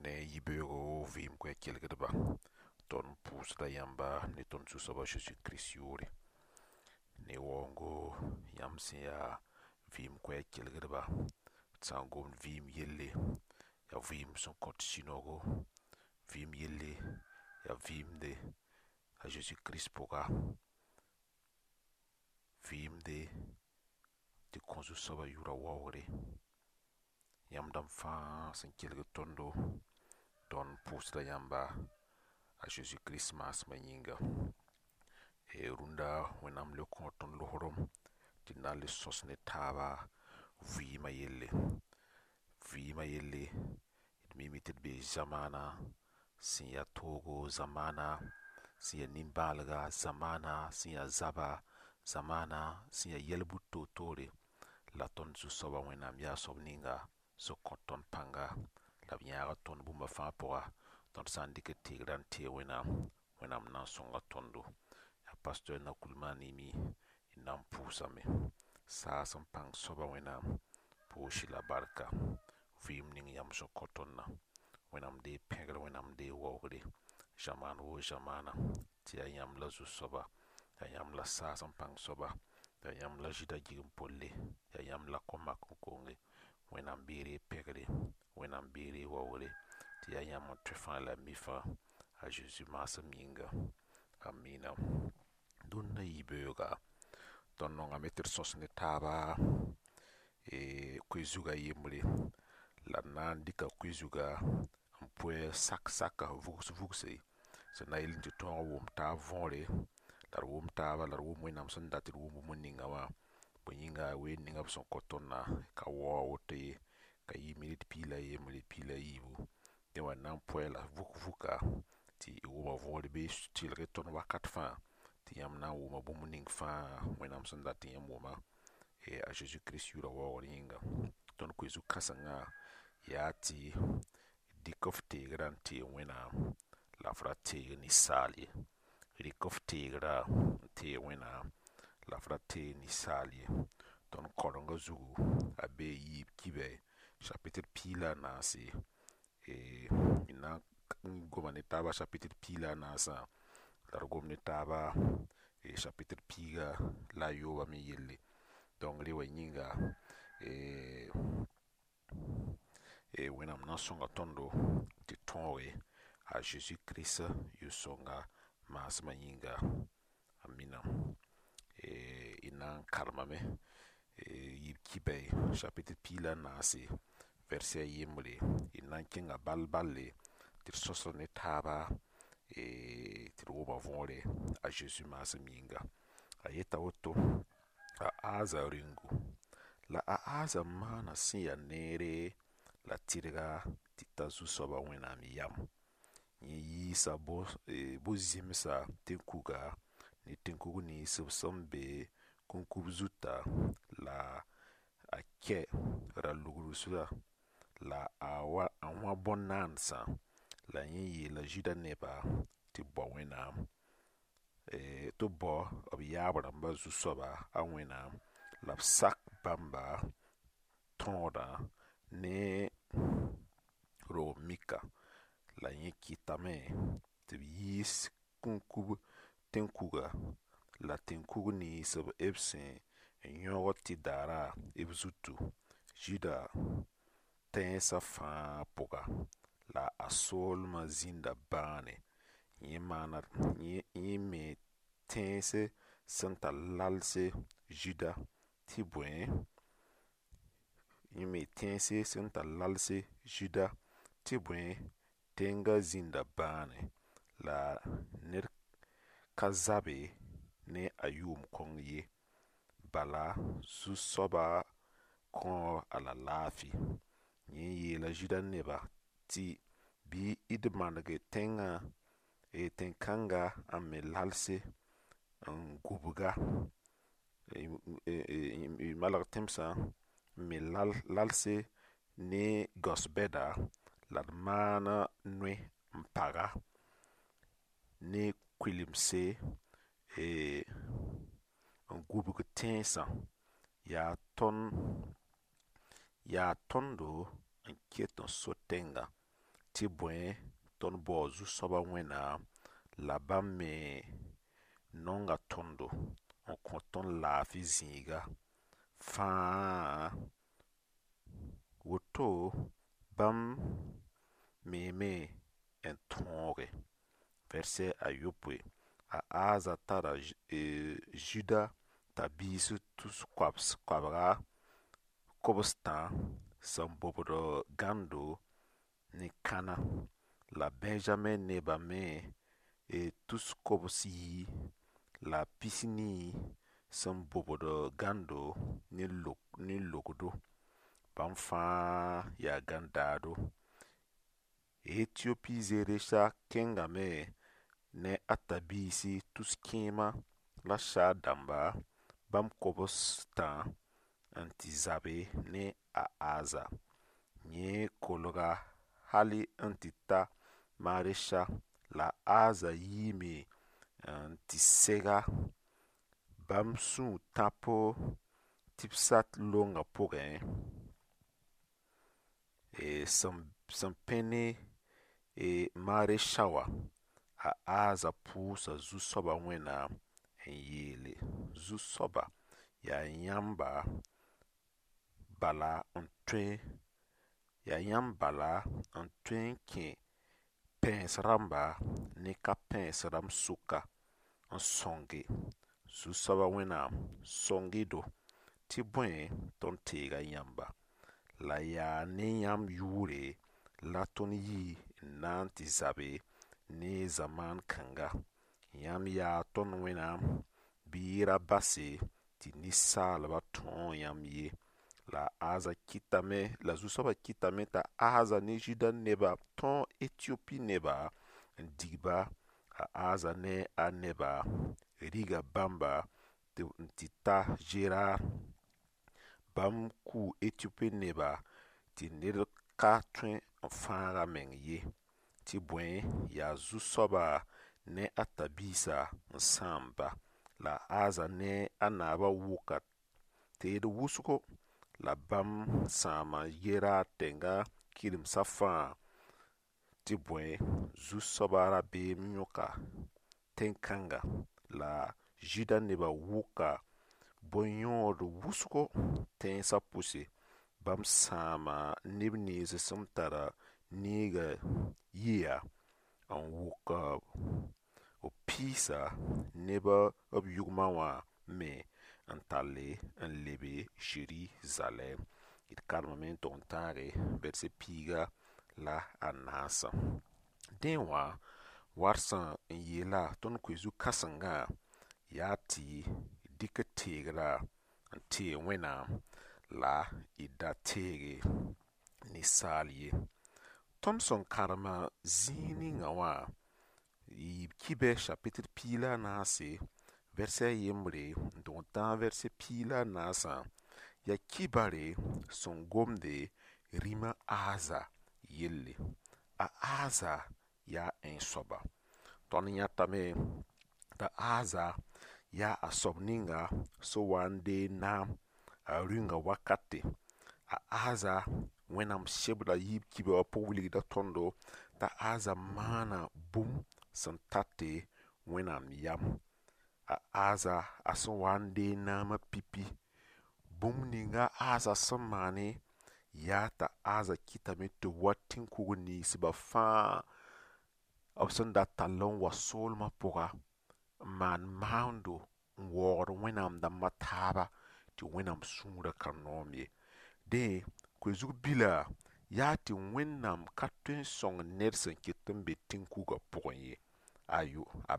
ne yibego vim kwe kelgdba ton pusda yamba ne ton susaba Jésus Christ yuri ne wongo yamsi ya vim kwe kelgdba tsangom vim yelle ya vim son kot sinogo vim yelle ya vim de a Jésus Christ poga vim de konzu saba yura wawre yamdam fa sen kelg tondo ton pusda yamba a Jésus Christ mas manyinga e runda wenam le konton lohrom tinna le sosne taba vima yelle it mimited be zamana siya togo zamana siya nimbalga zamana siya zaba zamana siya yelbuto tore la ton su soba wenam ya sobninga so konton panga la biyaga ton bumba fa poa ton sandike tigran te wenam nan songa tondo ya pastor na kulmani mi inam pusame sa sam pang soba wenam pushi la barka vim ning yam so kotonna wenam de pegre wenam de wogre jaman wo jamana ti yam la zu soba ya yam la sa sam pang soba ya yam la jida jigim polle ya yam la koma konge wenam bere pegre wenam bere wogre ti yam trefan la mifa a Jésus masa minga amina dunna yibega ton non ameter sosne taba e kwizuga yimri la nan dika kwizuga ampwe sak vugs se na yelin ti ton wom ta vonre lar wom taba lar wom wenam son datir wom muninga wa bonyinga we ninga son kotonna ka wo wote ka yimri pila yibu de wa nan pwela vuka ti woma vonre be stilre ton wakat fa ti yam na woma bumuning fa wenam son datir yam woma e a Jésus Christ yura wa yinga ton kwizu kasanga ya ti dikof tigran ti wenam la frate ni sali dikof tigra ti wenam la frate ni sali ton koronga zugu abe yib kibe chapitre pila nasi e ina gomane taba chapitre pila nasa lar gomne taba e chapitre piga la yoba mi yelle donc rewa yinga e wenam nan songa tondo ti tonwe a Jésus Christ yu songa masma yinga amina e inan karmame yib kibe chapitre pila nasi verset yimre inan kinga balballe tir soso ne taba tir woma vonre a Jésus masma yinga ayeta woto a aza ringu la a aza mana siya nere la tirga tita zu soba wenam yam yi sa bo zimsa tenkuga ni tenkugu ni sibsam be kunkub zuta la ake ra lugru sula la awa anwa bonansa la yi la juda neba ti bo wenam to bo ob yabramba zu soba a wenam la sak bamba tonda ne ro mika la yi kitame ti yis kunkub tenkuga la tenkugu ni sib ebsen nyogo ti dara ebzutu juda tensa fa poga la asolma zinda bane yi me tense santa lalse juda ti bwen yi me tense santa lalse juda ti bwen tenga zinda bane la ner kazabe ne ayum kong ye bala su soba kon ala lafi yi la juda neba ti bi idmange tenga tenkanga ame lalse ngubuga malag temsa me lalse ne gosbeda la mana nwe mpaga ne kwilimse ngubug tensa ya tondo en keton sotenga tɩ bõe tõnd bao zu-soabã wẽnnaam la bãmb me nonga tõndo n kõ tõnd laafɩ zĩiga fãa. Woto bãmb meeme n tõoge. Vɛrsɛ ayopoe. A aaza tara Juda t'a biis tus koabga kobstã sẽn bobd gãndo ne kãna, la Benjamin nebã me tus kobs yi la pisnii sẽn bobd gãndo ne logdo. Bãmb fãa yaa gãn-daado. Etiopi zeeresa kẽngame ne a tãbiisi tus kẽema la saa-dãmba. Bãmb kobstã n tɩ zabe ne a aaza. Yẽ kolga hali n tɩ ta Maresha, la aaza yiime n tɩ sega. Bãmb sũur tãp Tibsat longa pʋgẽ. Sẽn pẽ ne Maresha wã, a aaza pʋʋsa zu-soabã wẽnnaam n yeele: zu-soaba, yaa yãmba bala n tõe n kẽ pãens rãmba ne ka-pãens rãmb sʋka n sõnge. Zu-soaba wẽnnaam, sõnge-do tɩ bõe tõnd teega yãmba. La yaa ne yãmb yʋʋre la tõnd yɩ n na n tɩ zabe ne zamaan kãnga. Yãmb yaa tõnd wẽnnaam, bɩ y ra base tɩ ninsaalbã tõog yãmb ye. La aaza kɩtame, la zu-soabã kɩtame t'a aaza ne Juda nebã tõog Etiopi nebã n digba. A aaza ne a nebã riga bãmba n tɩ ta Gerar. Bãmb kʋʋ Etiopi nebã tɩ ned ka tõe n fãag a meng ye. Tɩ bõe yaa zu-soaba ne a tãbiisa n sãamba. La aaza ne a naabã wʋka teed wʋsgo. La bãmb sãama Gerar tẽnga kɩremsã fãa. Tɩ bõe zu-soaba rabeem yõka tẽn-kãnga. La Juda nebã wʋka bõn-yõod wʋsgo tẽensã pʋse. Bãmb sãama neb nins sẽn tara neega yɩa n wʋk b piisa neb b yʋgmã wã me n tall n lebe Zerizalɛm. D karemã me n tʋg n tãage vɛrsɛ piiga la a naasã. Dẽ wã war sẽn n yeela tõnd koe-zu-kãsengã yaa tɩ dɩk teegrã n tee Wẽnnaam la y da teege ninsaal ye. Tõnd sẽn karema zĩig ninga wã, y kibɛ chapitr pii la a naase, vɛrsɛ a yembre n tʋg n tãag vɛrsɛ pii la a naasã. Ya kibare sẽn gomde rĩmã aaza yelle. A aaza yaa ãe-soaba. Tõnd yãtame t'a aaza yaa a soab ninga sẽn wa n deen naam a rũnga wakate. A aaza Wẽnnaam sebda yiib kibã wã pʋg wilgda tõndo t'a aaza maana bũmb sẽn tate Wẽnnaam yam. A aaza a sẽn wa n deen naamã pipi. Bũmb ninga aaza sẽn maane yaa t'a aaza kɩtame tɩ b wa tẽn-kug ninsbã fãa b sẽn da tall n wa soolmã pʋga n maan maando n waoogd Wẽnnaam dãmbã taaba tɩ Wẽnnaam sũurã ka noom ye. Dẽ, koe-zug bila yaa tɩ Wẽnnaam ka tõe n sõng ned sẽn ket n be tẽn-kugã pʋgẽ ye. Ayo, a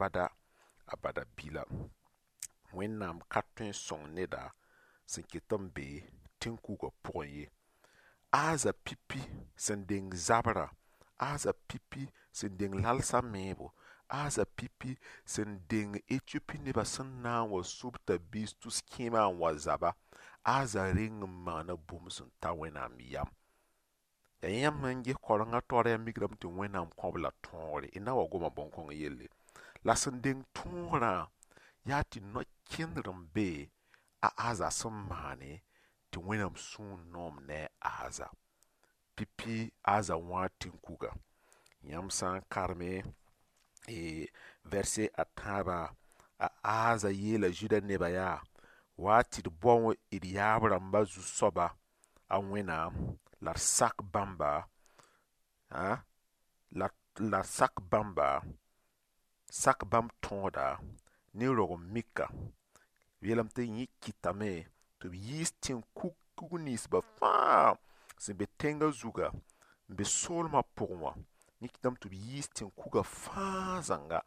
bada bila. Wẽnnaam ka tõe n sõng neda sẽn ket n be tẽn-kugã pʋgẽ ye. Aaza pipi sẽn deng zabrã, aaza pipi sẽn deng lalsa meebo, aaza pipi sẽn deng Etiopi nebã sẽn na n wa sob tãb-biis tus kẽemã n wa zaba, aaza reng n maana bũmb sẽn ta Wẽnnaam yam. Ya yãmb n ges korengã toarã yaa migrame tɩ Wẽnnaam kõ-b la tõogre, y na n wa goma bõn-kõng yelle. La sẽn deng tõogrã yaa tɩ no-kẽndr n be a aaza sẽn maane tɩ Wẽnnaam sũur noom ne a aaza. pipi aza wã tẽn-kuga. Yãmb sã n karme verse a tãaba a aaza yeela Zuda nebã yaa waa tɩ d bao d yaab rãmba zu-soaba a Wẽnnaam la d sak bãmba la sak bãmb tõoda ne rogem mika. B yeelame tɩ yẽ kɩtame tɩ b yiis tẽn-kug ninsbã fãa sẽn be tẽngã zugã n be soolmã pʋgẽ wã. Yẽ kɩtame tɩ b yiis tẽn-kugã fãa zãnga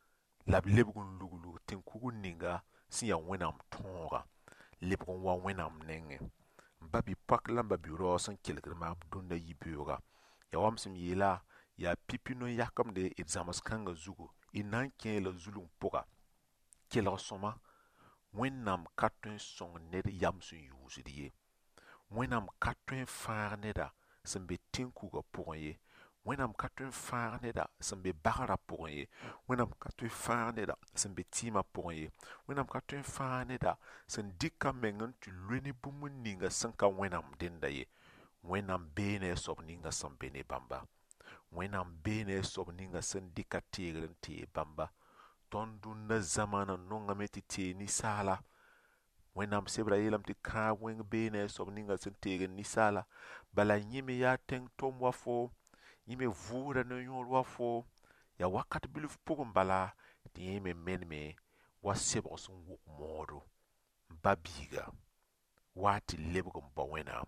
la b lebg n luglug tẽn-kug ninga sẽn ya Wẽnnaam tõogã, lebg n wa Wẽnnaam nengẽ. M ba-bi-poak la m ba-bi-raoog sẽn kelgd maam dũnna yibeoogã, ya wam sẽn yeela yaa pipi no-yakemde d zãms-kãngã zugu, d na n kẽ la zulum pʋga. Kelg-sõma, Wẽnnaam ka tõe n sõng ned yam sẽn yũusd ye. Wẽnnaam ka tõe n fãag neda sẽn be tẽn-kugã pʋgẽ ye. Wẽnnaam ka tõe n fãag neda sẽn be bagrã pʋgẽ ye. Wẽnnaam ka tõe n fãag neda sẽn be tɩɩmã pʋgẽ ye. Wẽnnaam ka tõe n fãag neda sẽn dɩk a meng n tɩ loe ne bũmb ninga sẽn ka Wẽnnaam dẽnda ye. Wẽnnaam beene a soab ninga sẽn be ne bãmba. Wẽnnaam beene a soab ninga sẽn dɩka teegr n tee bãmba. Tõnd dũnna zamaanã nongame tɩ tee ninsaala. Wẽnnaam sebra yeelame tɩ kãab wẽng beene a soab ninga sẽn teegd ninsaala. Bala yẽ me yaa tẽng-tom wa fo, yẽ me vʋʋsda ne-yõor wa fo, ya wakat bilf pʋgẽ bala tɩ yẽ me menme wa sebg sẽn wʋk moodo. Ba-biiga, waa tɩ lebg n bao Wẽnnaam.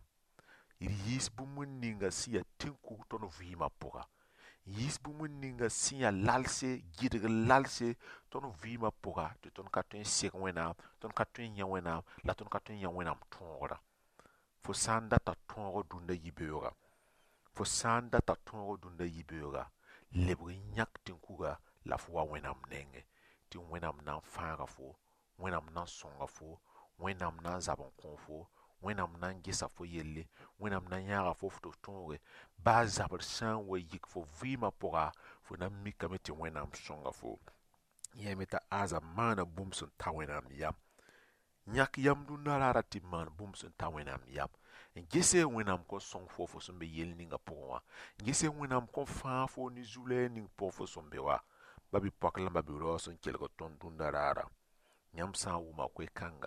D yiis bũmb ninga sẽn ya tẽn-kug tõnd vɩɩmã pʋga. Yiis bũmb ninga sẽn ya lalse, gɩdg lalse tõnd vɩɩmã pʋga tɩ tõnd ka tõe n sek Wẽnnaam, tõnd ka tõe n yã Wẽnnaam, la tõnd ka tõe n yã Wẽnnaam tõogra. Fo sã n data tõog dũnna yibeoogã, fo sã n data tõog dũnna yibeoogã, lebg n yãk tẽn-kuga la fo wa Wẽnnaam nengẽ, tɩ Wẽnnaam na n fãaga fo, Wẽnnaam na n sõnga fo, Wẽnnaam na n zab n kõ fo, Wẽnnaam na n gesa fo yelle, Wẽnnaam na n yãaga fo tɩ f tõoge. Baa zabd sã n wa yik fo vɩɩmã pʋga, fo na n mikame tɩ Wẽnnaam sõnga fo. Yẽme t'a aazã maana bũmb sẽn ta Wẽnnaam yam. Yãk yam dũnna raara tɩ maan bũmb sẽn ta Wẽnnaam yam. N gese Wẽnnaam kõn sõng fo fo sẽn be yell ninga pʋgẽ wã. N gese Wẽnnaam kõn fãag fo ne zu-lɛɛ ning pʋgẽ fo sẽn be wa. Ba-bi-poak la ba-bi-raoog sẽn kelgd tõnd dũnna raara. Yãmb sã n wʋma koe-kãnga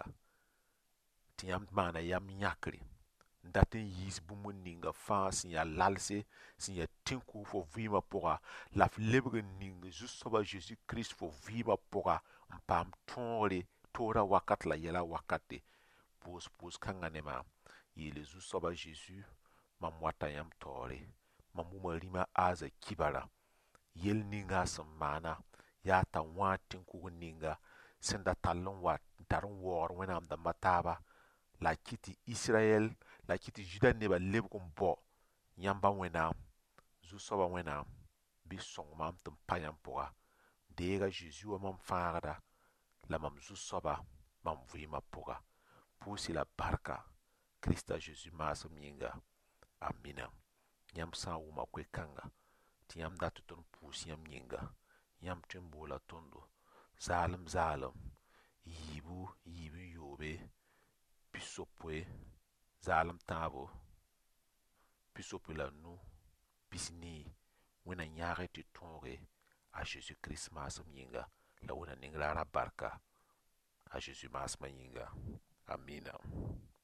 tɩ yãmb maana yam yãkre, n dat n yiis bũmb ninga fãa sẽn ya lalse, sẽn ya tẽn-kug fo vɩɩmã pʋga, la f lebg n ning Zu-soaba Zeezi Kirist fo vɩɩmã pʋga n paam tõogre toora wakat la yɛla wakate. Pʋʋs kãngã ne maam. Yeele Zu-soaba Zeezi, mam wata yãmb taoore. Mam wʋma rĩmã aazã kibara. Yel ninga a sẽn maana yaa t'a wãag tẽn-kug ninga sẽn da tall n wa n tar n waoogd Wẽnnaam dãmbã taaba, la a kɩ tɩ Israyɛl, la a kɩ tɩ Zuda nebã lebg n bao yãmba Wẽnnaam. Zu-soaba Wẽnnaam, bɩ sõng maam tɩ m pa yãmb pʋga. Deega Zeezi wa mam fãagda, la mam Zu-soaba, mam vɩɩmã pʋga. Pʋʋs-y la barka Kirista Zeezi maasem yĩnga. Amina. Yãmb sã n wʋma koe-kãnga tɩ yãmb dat tɩ tõnd pʋʋs yãmb yĩnga, yãmb tõe n boola tõndo zaalem, yiibu n yoobe, pisopoe, zaalem tãabo, pisopoe la nu, pis-nii. Wẽnna yãage tɩ tõoge a Zeezi Kirist maasem yĩnga, la wẽnna ning raara barka a Zeezi maasmã yĩnga. Amina.